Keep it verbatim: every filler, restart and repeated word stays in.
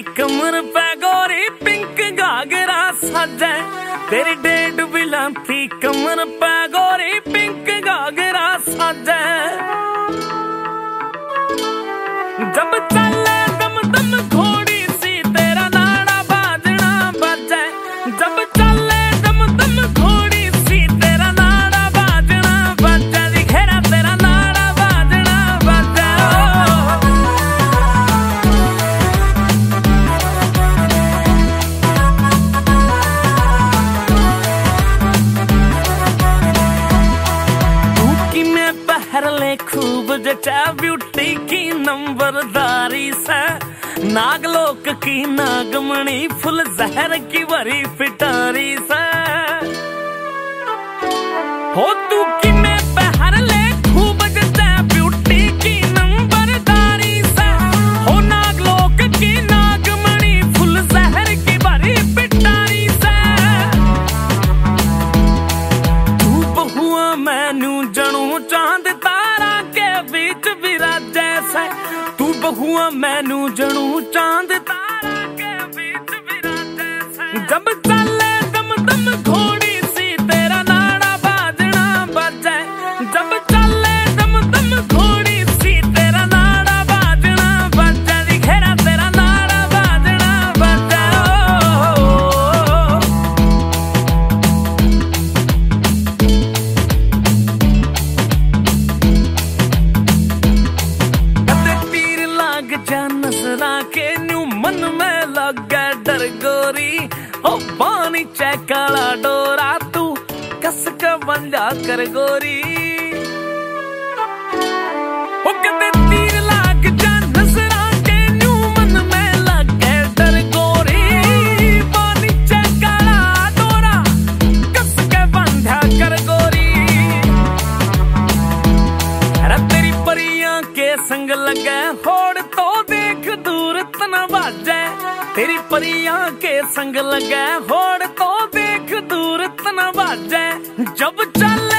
कमर पे गोरी पिंक घाघरा साजे, तेरी डेड बिलांती कमर पे गोरी पिंक घाघरा साजे। जब चले दम दम घोड़ी सी तेरा नाड़ा बाजना बजे, जब चले दम दम घोड़ी सी तेरा नाड़ा बाजना बजे, दिखेरा तेरा नाड़ा बाजना बजे। तू कि मैं पहर ले खूब जचा ब्यूटी की नंबरदारी से, नागलोक की नागमणि फुल जहर की भरी पिटारी से। हो तू कि मैं पहर ले खूब जचा ब्यूटी की नंबरदारी से, हो नागलोक की नागमणि फुल जहर की भरी पिटारी से। तू बहुआ मैनू जणू चांद तारा के बीच विराजे से, तू बहुआ मैनू जणू चांद तारा के बीच विराजे से। जब चले दम दम घोड़ी सी तेरा नाड़ा बाजना बजे, जब चले दम दम घोड़ी सी तेरा नाड़ा बाजना बजे, दिखेरा तेरा नाड़ा बाजना बजे। कते तीर लाग जा नजरा के न्यू मन में लगे डर गोरी, ओ पानी चैकाला डोरा तू कस के बंजा कर गोरी। ओ कते तीर लाग जा नजरा के न्यू मन में लगे डर गोरी, पानी चैकाला डोरा कस के बंजा कर गोरी। अरे तेरी परियां के संग लगे होड़ तो देख दूर तना बाजे, तेरी परियां के संग लगे होड़ तो देख दूर तना बाजे। जब चल